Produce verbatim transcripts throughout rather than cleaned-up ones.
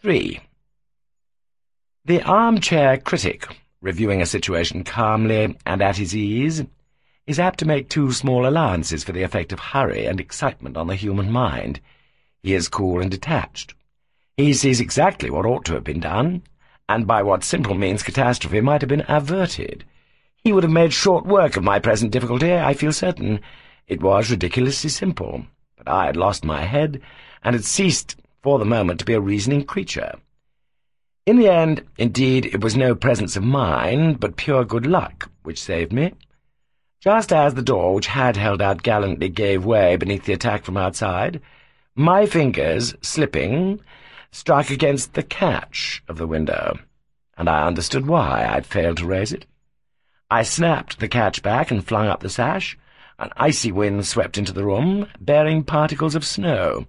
three. The armchair critic, reviewing a situation calmly and at his ease, is apt to make too small allowances for the effect of hurry and excitement on the human mind. He is cool and detached. He sees exactly what ought to have been done, and by what simple means catastrophe might have been averted. He would have made short work of my present difficulty, I feel certain. It was ridiculously simple, but I had lost my head, and had ceased for the moment to be a reasoning creature. In the end, indeed, it was no presence of mind, but pure good luck, which saved me. Just as the door, which had held out gallantly, gave way beneath the attack from outside, my fingers, slipping, struck against the catch of the window, and I understood why I'd failed to raise it. I snapped the catch back and flung up the sash. An icy wind swept into the room, bearing particles of snow.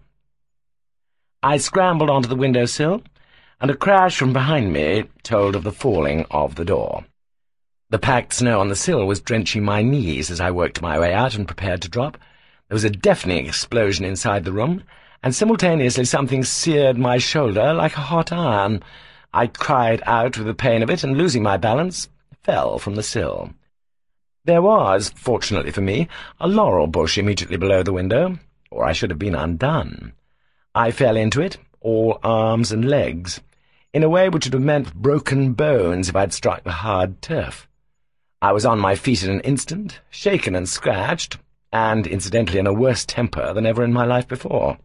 I scrambled onto the window-sill, and a crash from behind me told of the falling of the door. The packed snow on the sill was drenching my knees as I worked my way out and prepared to drop. There was a deafening explosion inside the room, and simultaneously something seared my shoulder like a hot iron. I cried out with the pain of it, and losing my balance, fell from the sill. There was, fortunately for me, a laurel bush immediately below the window, or I should have been undone. I fell into it, all arms and legs, in a way which would have meant broken bones if I'd struck the hard turf. I was on my feet in an instant, shaken and scratched, and incidentally in a worse temper than ever in my life before.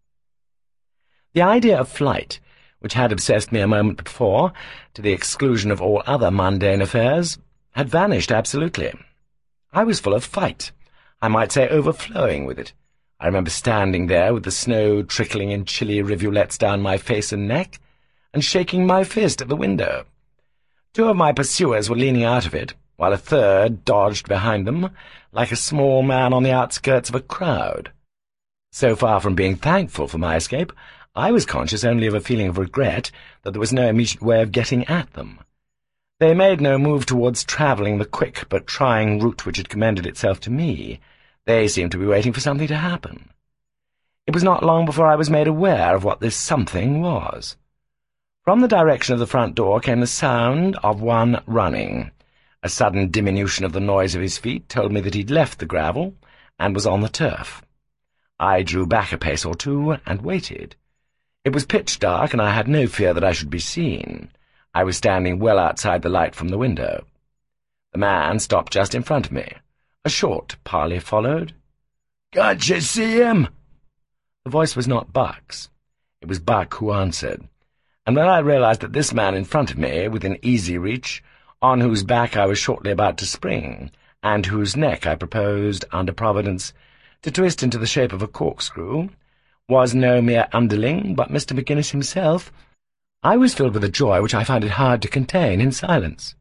The idea of flight, which had obsessed me a moment before, to the exclusion of all other mundane affairs, had vanished absolutely. I was full of fight, I might say overflowing with it. I remember standing there with the snow trickling in chilly rivulets down my face and neck, and shaking my fist at the window. Two of my pursuers were leaning out of it, while a third dodged behind them, like a small man on the outskirts of a crowd. So far from being thankful for my escape, I was conscious only of a feeling of regret that there was no immediate way of getting at them. They made no move towards travelling the quick but trying route which had commended itself to me. They seemed to be waiting for something to happen. It was not long before I was made aware of what this something was. From the direction of the front door came the sound of one running. A sudden diminution of the noise of his feet told me that he'd left the gravel and was on the turf. I drew back a pace or two and waited. It was pitch dark, and I had no fear that I should be seen. I was standing well outside the light from the window. The man stopped just in front of me. A short parley followed. "Can't you see him?" The voice was not Buck's. It was Buck who answered, and when I realized that this man in front of me, within easy reach, on whose back I was shortly about to spring, and whose neck I proposed, under Providence, to twist into the shape of a corkscrew, was no mere underling, but Mister McGinnis himself, I was filled with a joy which I found it hard to contain in silence.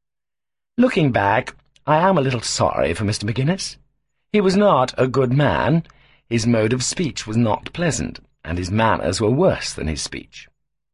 Looking back, I am a little sorry for Mister McGinnis. He was not a good man, his mode of speech was not pleasant, and his manners were worse than his speech.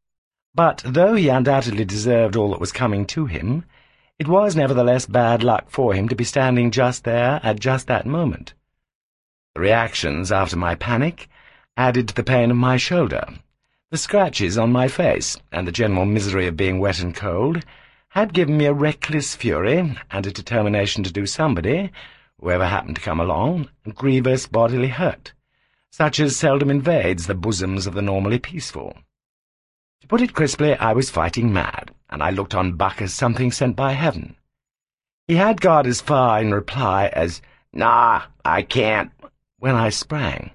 But though he undoubtedly deserved all that was coming to him, it was nevertheless bad luck for him to be standing just there at just that moment. The reactions after my panic added to the pain of my shoulder. The scratches on my face, and the general misery of being wet and cold, had given me a reckless fury and a determination to do somebody, whoever happened to come along, grievous bodily hurt, such as seldom invades the bosoms of the normally peaceful. To put it crisply, I was fighting mad, and I looked on Buck as something sent by heaven. He had got as far in reply as, "Nah, I can't," when I sprang.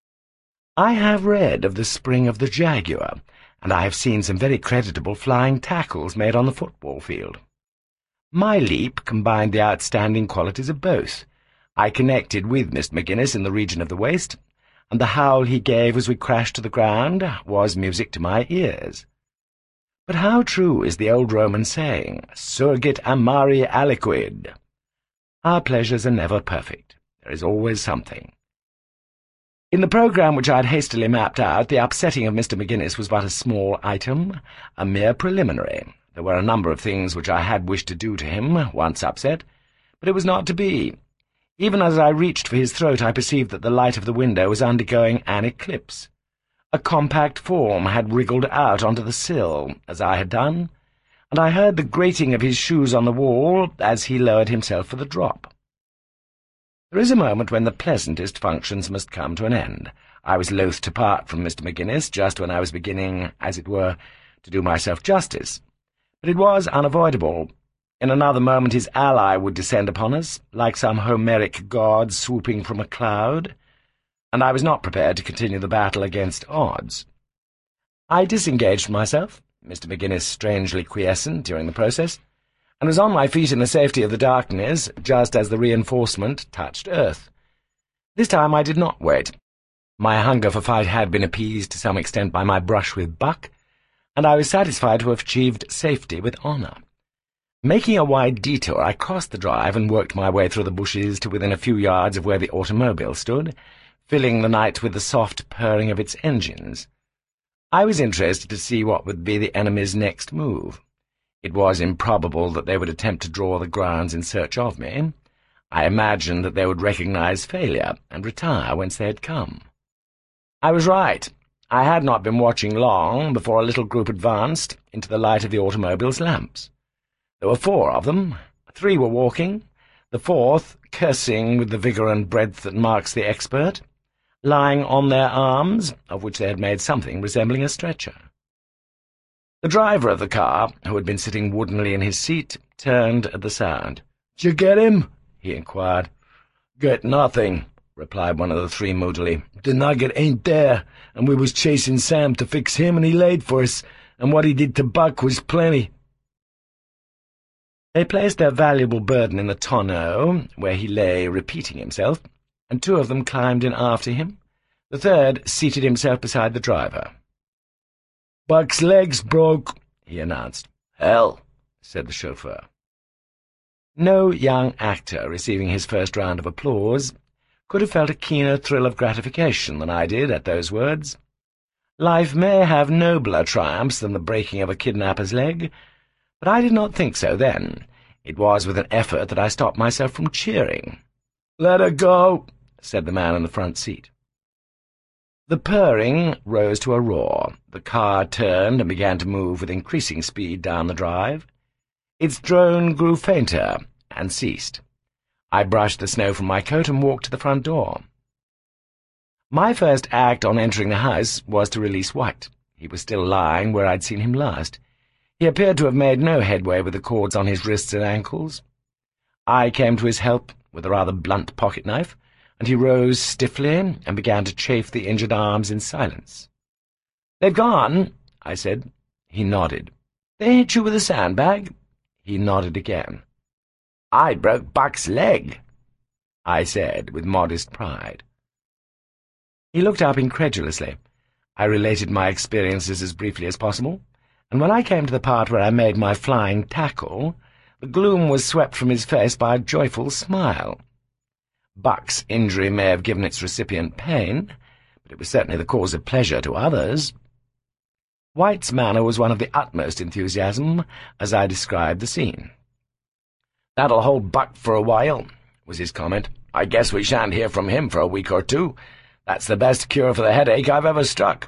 I have read of the spring of the jaguar, and I have seen some very creditable flying tackles made on the football field. My leap combined the outstanding qualities of both. I connected with Mister McGinnis in the region of the waist, and the howl he gave as we crashed to the ground was music to my ears. But how true is the old Roman saying, "Surgit amari aliquid"? Our pleasures are never perfect. There is always something. In the programme which I had hastily mapped out, the upsetting of Mister McGinnis was but a small item, a mere preliminary. There were a number of things which I had wished to do to him, once upset, but it was not to be. Even as I reached for his throat, I perceived that the light of the window was undergoing an eclipse. A compact form had wriggled out onto the sill, as I had done, and I heard the grating of his shoes on the wall as he lowered himself for the drop. There is a moment when the pleasantest functions must come to an end. I was loath to part from Mister McGinnis just when I was beginning, as it were, to do myself justice. But it was unavoidable. In another moment his ally would descend upon us, like some Homeric god swooping from a cloud, and I was not prepared to continue the battle against odds. I disengaged myself, Mister McGinnis strangely quiescent during the process, and was on my feet in the safety of the darkness just as the reinforcement touched earth. This time I did not wait. My hunger for fight had been appeased to some extent by my brush with Buck, and I was satisfied to have achieved safety with honour. Making a wide detour, I crossed the drive and worked my way through the bushes to within a few yards of where the automobile stood, filling the night with the soft purring of its engines. I was interested to see what would be the enemy's next move. It was improbable that they would attempt to draw the grounds in search of me. I imagined that they would recognize failure and retire whence they had come. I was right. I had not been watching long before a little group advanced into the light of the automobile's lamps. There were four of them. Three were walking, the fourth, cursing with the vigour and breadth that marks the expert, lying on their arms, of which they had made something resembling a stretcher. The driver of the car, who had been sitting woodenly in his seat, turned at the sound. "Did you get him?" he inquired. "Get nothing," replied one of the three moodily. "The nugget ain't there, and we was chasing Sam to fix him, and he laid for us, and what he did to Buck was plenty." They placed their valuable burden in the tonneau, where he lay repeating himself, and two of them climbed in after him. The third seated himself beside the driver. "Buck's leg's broke," he announced. "Hell," said the chauffeur. No young actor receiving his first round of applause could have felt a keener thrill of gratification than I did at those words. Life may have nobler triumphs than the breaking of a kidnapper's leg, but I did not think so then. It was with an effort that I stopped myself from cheering. "Let her go," said the man in the front seat. The purring rose to a roar. The car turned and began to move with increasing speed down the drive. Its drone grew fainter and ceased. I brushed the snow from my coat and walked to the front door. My first act on entering the house was to release White. He was still lying where I'd seen him last. He appeared to have made no headway with the cords on his wrists and ankles. I came to his help with a rather blunt pocket-knife, and he rose stiffly and began to chafe the injured arms in silence. "They've gone," I said. He nodded. "They hit you with a sandbag?" He nodded again. "I broke Buck's leg," I said with modest pride. He looked up incredulously. I related my experiences as briefly as possible, and when I came to the part where I made my flying tackle, the gloom was swept from his face by a joyful smile. Buck's injury may have given its recipient pain, but it was certainly the cause of pleasure to others. White's manner was one of the utmost enthusiasm as I described the scene. "That'll hold Buck for a while," was his comment. "I guess we shan't hear from him for a week or two. That's the best cure for the headache I've ever struck."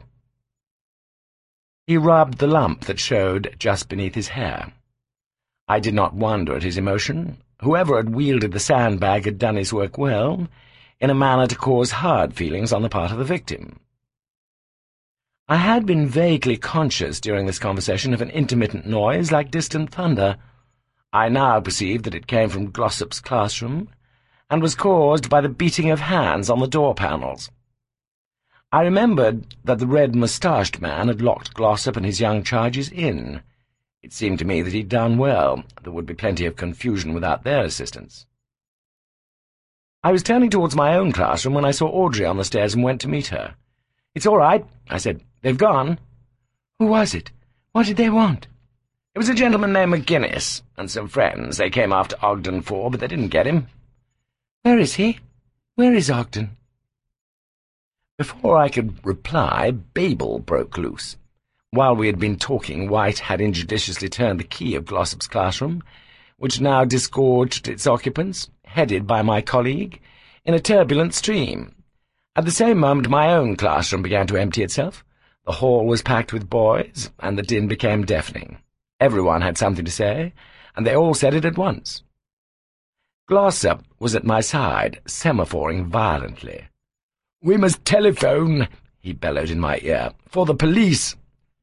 He rubbed the lump that showed just beneath his hair. I did not wonder at his emotion. Whoever had wielded the sandbag had done his work well, in a manner to cause hard feelings on the part of the victim. I had been vaguely conscious during this conversation of an intermittent noise like distant thunder. I now perceived that it came from Glossop's classroom, and was caused by the beating of hands on the door panels. I remembered that the red-moustached man had locked Glossop and his young charges in. It seemed to me that he'd done well. There would be plenty of confusion without their assistance. I was turning towards my own classroom when I saw Audrey on the stairs and went to meet her. "It's all right," I said. "They've gone." "Who was it? What did they want?" "It was a gentleman named McGinnis, and some friends they came after Ogden for, but they didn't get him." "Where is he? Where is Ogden?" Before I could reply, Babel broke loose. While we had been talking, White had injudiciously turned the key of Glossop's classroom, which now disgorged its occupants, headed by my colleague, in a turbulent stream. At the same moment my own classroom began to empty itself. The hall was packed with boys, and the din became deafening. Everyone had something to say, and they all said it at once. Glossop was at my side, semaphoring violently. "We must telephone," he bellowed in my ear, "for the police."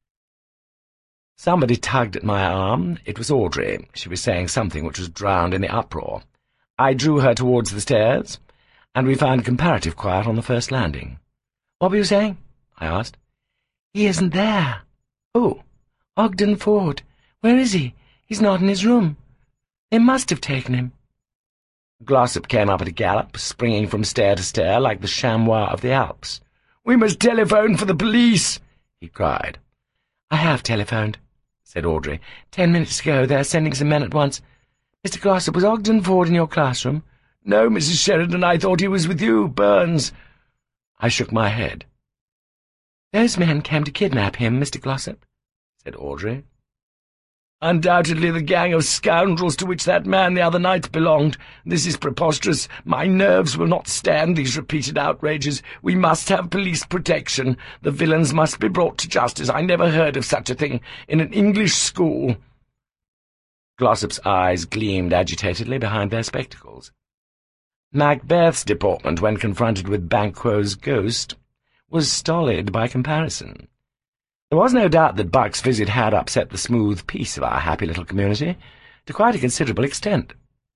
Somebody tugged at my arm. It was Audrey. She was saying something which was drowned in the uproar. I drew her towards the stairs, and we found comparative quiet on the first landing. "What were you saying?" I asked. "He isn't there." "Who?" "Ogden Ford. Where is he? He's not in his room. They must have taken him." Glossop came up at a gallop, springing from stair to stair like the chamois of the Alps. "We must telephone for the police," he cried. "I have telephoned," said Audrey. Ten minutes ago. They're sending some men at once. Mister Glossop, was Ogden Ford in your classroom?" "No, Missus Sheridan, I thought he was with you, Burns." I shook my head. "Those men came to kidnap him, Mister Glossop," said Audrey. "Undoubtedly the gang of scoundrels to which that man the other night belonged. This is preposterous. My nerves will not stand these repeated outrages. We must have police protection. The villains must be brought to justice. I never heard of such a thing in an English school." Glossop's eyes gleamed agitatedly behind their spectacles. Macbeth's deportment, when confronted with Banquo's ghost, was stolid by comparison. There was no doubt that Buck's visit had upset the smooth peace of our happy little community to quite a considerable extent.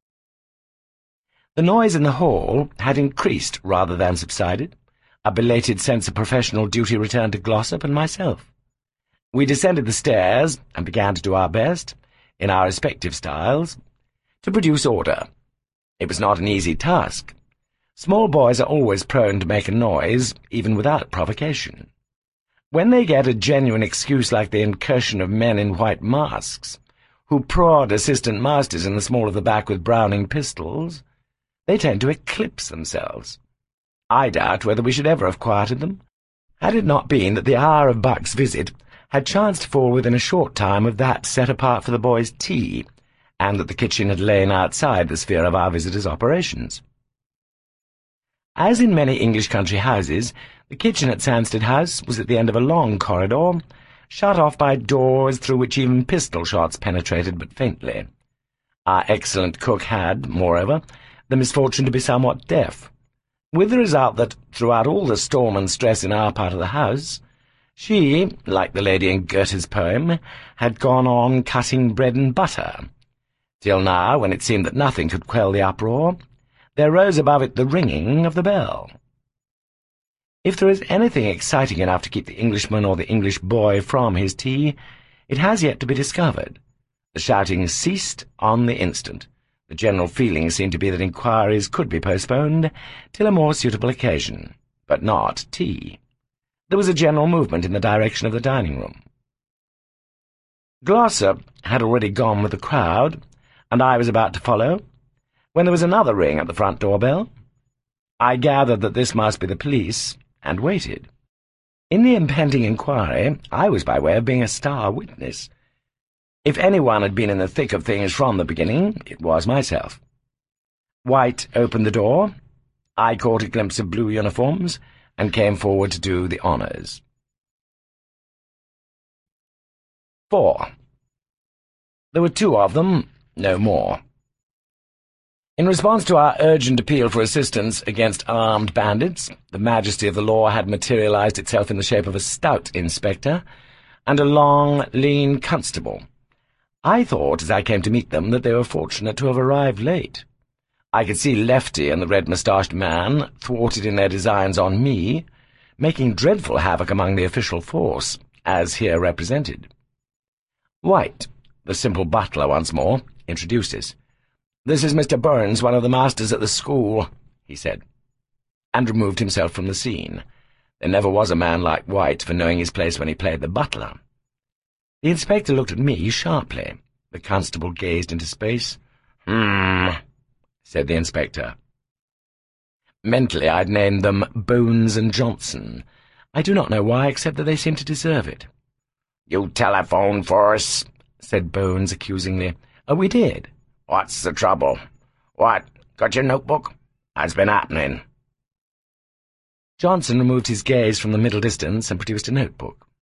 The noise in the hall had increased rather than subsided. A belated sense of professional duty returned to Glossop and myself. We descended the stairs and began to do our best, in our respective styles, to produce order. It was not an easy task. Small boys are always prone to make a noise, even without provocation. When they get a genuine excuse like the incursion of men in white masks, who prod assistant masters in the small of the back with Browning pistols, they tend to eclipse themselves. I doubt whether we should ever have quieted them, had it not been that the hour of Buck's visit had chanced to fall within a short time of that set apart for the boys' tea, and that the kitchen had lain outside the sphere of our visitor's operations. As in many English country houses, the kitchen at Sandsted House was at the end of a long corridor, shut off by doors through which even pistol shots penetrated but faintly. Our excellent cook had, moreover, the misfortune to be somewhat deaf, with the result that, throughout all the storm and stress in our part of the house, she, like the lady in Goethe's poem, had gone on cutting bread and butter, till now, when it seemed that nothing could quell the uproar, there rose above it the ringing of the bell. If there is anything exciting enough to keep the Englishman or the English boy from his tea, it has yet to be discovered. The shouting ceased on the instant. The general feeling seemed to be that inquiries could be postponed till a more suitable occasion, but not tea. There was a general movement in the direction of the dining-room. Glossop had already gone with the crowd, and I was about to follow, when there was another ring at the front door-bell. I gathered that this must be the police, and waited. In the impending inquiry, I was by way of being a star witness. If anyone had been in the thick of things from the beginning, it was myself. White opened the door. I caught a glimpse of blue uniforms, and came forward to do the honours. Four. There were two of them, no more. In response to our urgent appeal for assistance against armed bandits, the majesty of the law had materialized itself in the shape of a stout inspector and a long, lean constable. I thought, as I came to meet them, that they were fortunate to have arrived late. I could see Lefty and the red-moustached man, thwarted in their designs on me, making dreadful havoc among the official force, as here represented. White, the simple butler once more, introduced us. "This is Mister Burns, one of the masters at the school," he said, and removed himself from the scene. There never was a man like White for knowing his place when he played the butler. The inspector looked at me sharply. The constable gazed into space. "Hmm," said the inspector. Mentally I'd named them Bones and Johnson. I do not know why, except that they seemed to deserve it. "You telephoned for us," said Bones accusingly. "Oh, we did." "What's the trouble? What, got your notebook? What's been happening?" Johnson removed his gaze from the middle distance and produced a notebook.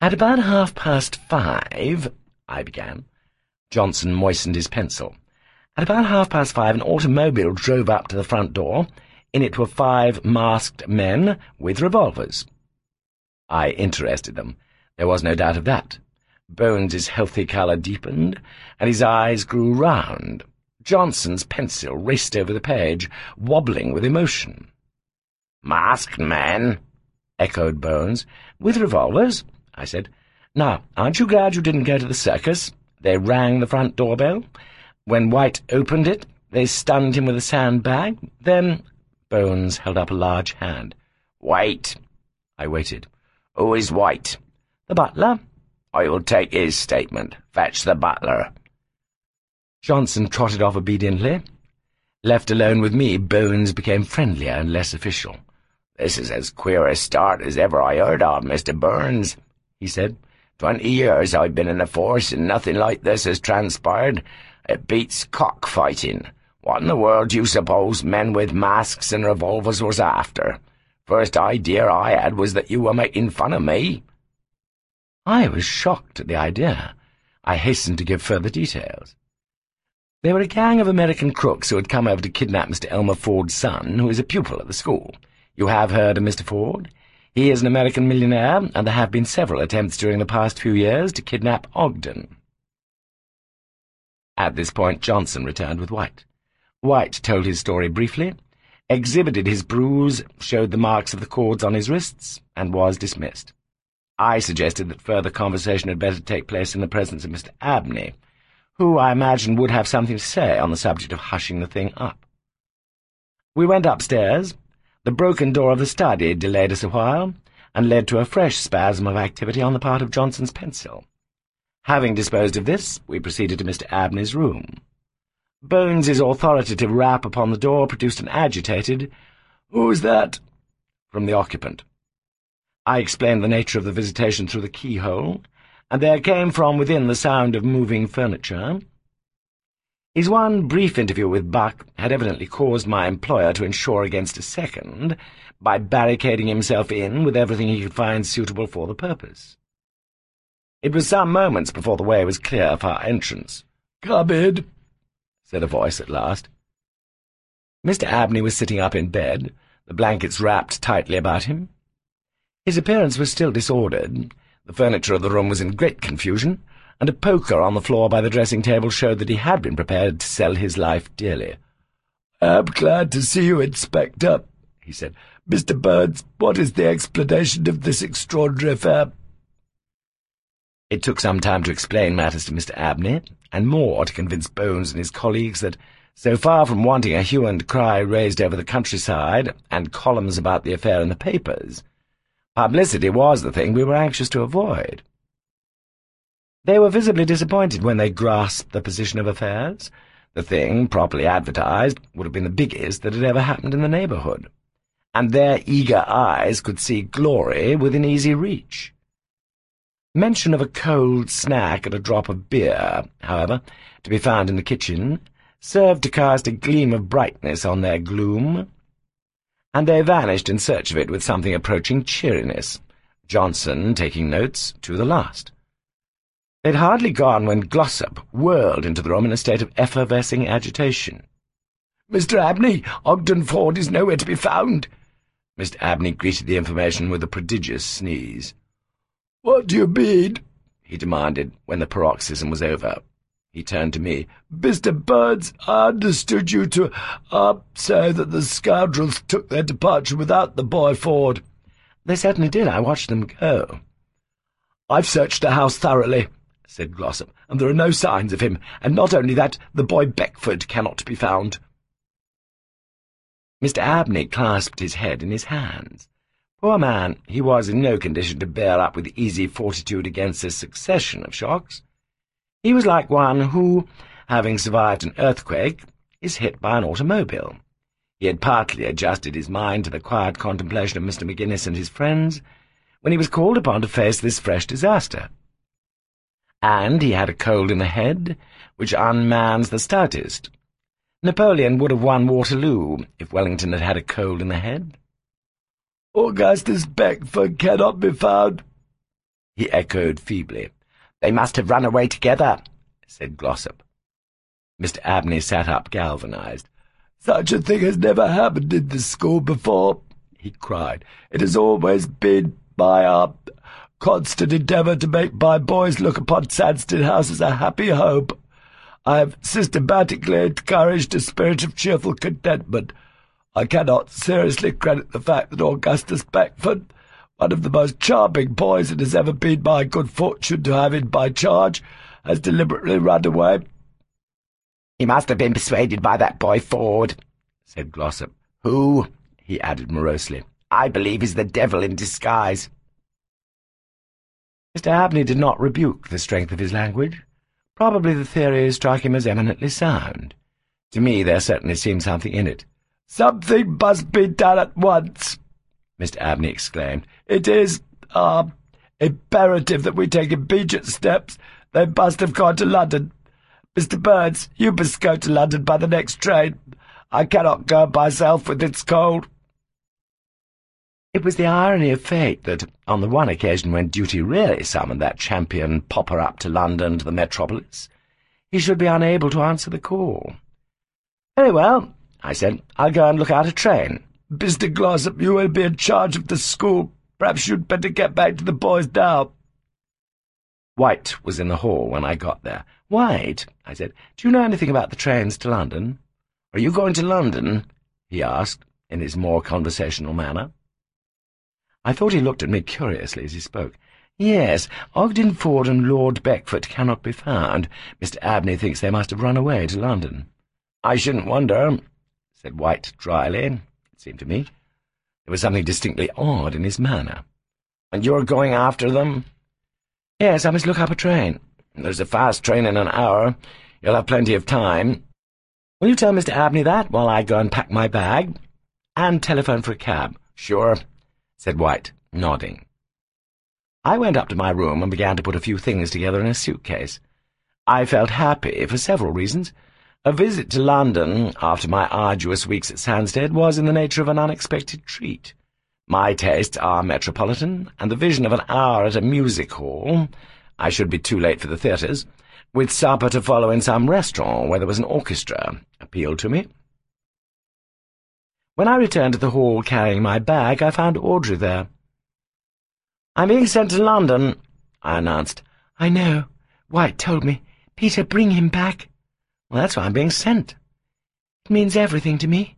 "At about half past five," I began. Johnson moistened his pencil. "At about half past five an automobile drove up to the front door. In it were five masked men with revolvers." I interested them. There was no doubt of that. Bones's healthy colour deepened, and his eyes grew round. Johnson's pencil raced over the page, wobbling with emotion. "Masked men?" echoed Bones. "With revolvers," I said. "Now, aren't you glad you didn't go to the circus? They rang the front doorbell. When White opened it, they stunned him with a sandbag. Then—" Bones held up a large hand. "Wait." I waited. "Who is White?" "The butler." "I will take his statement. Fetch the butler." Johnson trotted off obediently. Left alone with me, Bones became friendlier and less official. "This is as queer a start as ever I heard of, Mister Burns," he said. "Twenty years I've been in the force, and nothing like this has transpired. It beats cockfighting. What in the world do you suppose men with masks and revolvers was after? First idea I had was that you were making fun of me." I was shocked at the idea. I hastened to give further details. They were a gang of American crooks who had come over to kidnap Mister Elmer Ford's son, who is a pupil at the school. You have heard of Mister Ford? He is an American millionaire, and there have been several attempts during the past few years to kidnap Ogden. At this point Johnson returned with White. White told his story briefly, exhibited his bruise, showed the marks of the cords on his wrists, and was dismissed. I suggested that further conversation had better take place in the presence of Mister Abney, who, I imagined, would have something to say on the subject of hushing the thing up. We went upstairs. The broken door of the study delayed us a while, and led to a fresh spasm of activity on the part of Johnson's pencil. Having disposed of this, we proceeded to Mister Abney's room. Bones's authoritative rap upon the door produced an agitated, "Who's that?" from the occupant. I explained the nature of the visitation through the keyhole, and there came from within the sound of moving furniture. His one brief interview with Buck had evidently caused my employer to insure against a second by barricading himself in with everything he could find suitable for the purpose. It was some moments before the way was clear for our entrance. "Come in," said a voice at last. Mister Abney was sitting up in bed, the blankets wrapped tightly about him. His appearance was still disordered. The furniture of the room was in great confusion, and a poker on the floor by the dressing-table showed that he had been prepared to sell his life dearly. "I'm glad to see you, Inspector," he said. "Mister Burns, what is the explanation of this extraordinary affair?" It took some time to explain matters to Mister Abney, and more to convince Bones and his colleagues that, so far from wanting a hue and cry raised over the countryside and columns about the affair in the papers, publicity was the thing we were anxious to avoid. They were visibly disappointed when they grasped the position of affairs. The thing, properly advertised, would have been the biggest that had ever happened in the neighbourhood, and their eager eyes could see glory within easy reach. Mention of a cold snack and a drop of beer, however, to be found in the kitchen, served to cast a gleam of brightness on their gloom, and they vanished in search of it with something approaching cheeriness, Johnson taking notes to the last. They'd hardly gone when Glossop whirled into the room in a state of effervescing agitation. "Mister Abney, Ogden Ford is nowhere to be found." Mister Abney greeted the information with a prodigious sneeze. "What do you mean?" he demanded, when the paroxysm was over. He turned to me. "Mister Burns, I understood you to, uh, say that the scoundrels took their departure without the boy Ford." "They certainly did. I watched them go." "I've searched the house thoroughly," said Glossop, "and there are no signs of him, and not only that, the boy Beckford cannot be found." Mister Abney clasped his head in his hands. Poor man, he was in no condition to bear up with easy fortitude against a succession of shocks. He was like one who, having survived an earthquake, is hit by an automobile. He had partly adjusted his mind to the quiet contemplation of Mister McGinnis and his friends, when he was called upon to face this fresh disaster. And he had a cold in the head, which unmans the stoutest. Napoleon would have won Waterloo if Wellington had had a cold in the head. "Augustus Beckford cannot be found," he echoed feebly. "They must have run away together," said Glossop. Mister Abney sat up, galvanized. "Such a thing has never happened in this school before," he cried. "It has always been my uh, constant endeavour to make my boys look upon Sansted House as a happy home. I have systematically encouraged a spirit of cheerful contentment. I cannot seriously credit the fact that Augustus Beckford, one of the most charming boys it has ever been my good fortune to have in my charge, has deliberately run away." "He must have been persuaded by that boy Ford," said Glossop, "who," he added morosely, "I believe is the devil in disguise." Mister Abney did not rebuke the strength of his language. Probably the theory struck him as eminently sound. To me there certainly seemed something in it. "Something must be done at once," Mister Abney exclaimed. "It is, ah, uh, imperative that we take immediate steps. They must have gone to London. Mister Burns, you must go to London by the next train. I cannot go myself with its cold." It was the irony of fate that, on the one occasion when duty really summoned that champion popper up to London, to the metropolis, he should be unable to answer the call. "Very well," I said, "I'll go and look out a train." "Mister Glossop, you will be in charge of the school. Perhaps you'd better get back to the boys now." White was in the hall when I got there. "White," I said, "do you know anything about the trains to London?" "Are you going to London?" he asked, in his more conversational manner. I thought he looked at me curiously as he spoke. "Yes, Ogden Ford and Lord Beckford cannot be found. Mister Abney thinks they must have run away to London." "I shouldn't wonder," said White dryly, it seemed to me. There was something distinctly odd in his manner. "And you're going after them?" "Yes, I must look up a train." "There's a fast train in an hour. You'll have plenty of time." "Will you tell Mister Abney that, while I go and pack my bag? And telephone for a cab." "Sure," said White, nodding. I went up to my room and began to put a few things together in a suitcase. I felt happy for several reasons. A visit to London, after my arduous weeks at Sandsted, was in the nature of an unexpected treat. My tastes are metropolitan, and the vision of an hour at a music hall — I should be too late for the theatres — with supper to follow in some restaurant where there was an orchestra, appealed to me. When I returned to the hall carrying my bag, I found Audrey there. "I'm being sent to London," I announced. "I know. White told me. Peter, bring him back." "Well, that's why I'm being sent." "It means everything to me."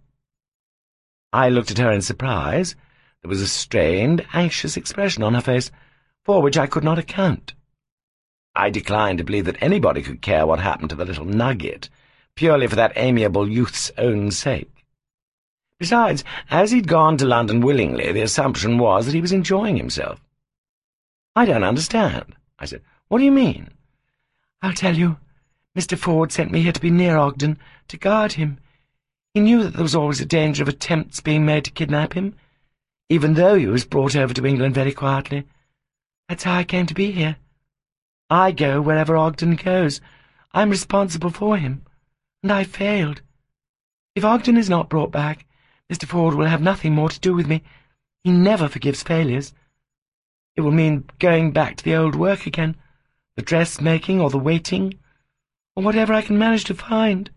I looked at her in surprise. There was a strained, anxious expression on her face, for which I could not account. I declined to believe that anybody could care what happened to the little nugget, purely for that amiable youth's own sake. Besides, as he'd gone to London willingly, the assumption was that he was enjoying himself. "I don't understand," I said. "What do you mean?" "I'll tell you. Mister Ford sent me here to be near Ogden, to guard him. He knew that there was always a danger of attempts being made to kidnap him, even though he was brought over to England very quietly. That's how I came to be here. I go wherever Ogden goes. I'm responsible for him, and I failed. If Ogden is not brought back, Mister Ford will have nothing more to do with me. He never forgives failures. It will mean going back to the old work again, the dressmaking or the waiting, or whatever I can manage to find."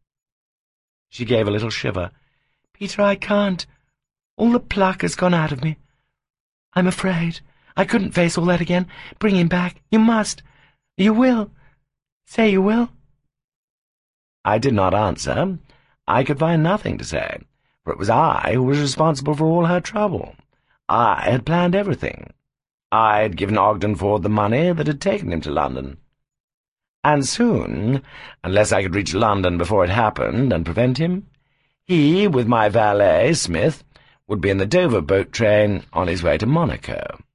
She gave a little shiver. "Peter, I can't. All the pluck has gone out of me. I'm afraid. I couldn't face all that again. Bring him back. You must. You will. Say you will." I did not answer. I could find nothing to say, for it was I who was responsible for all her trouble. I had planned everything. I had given Ogden Ford the money that had taken him to London. And soon, unless I could reach London before it happened and prevent him, he, with my valet, Smith, would be in the Dover boat train on his way to Monaco.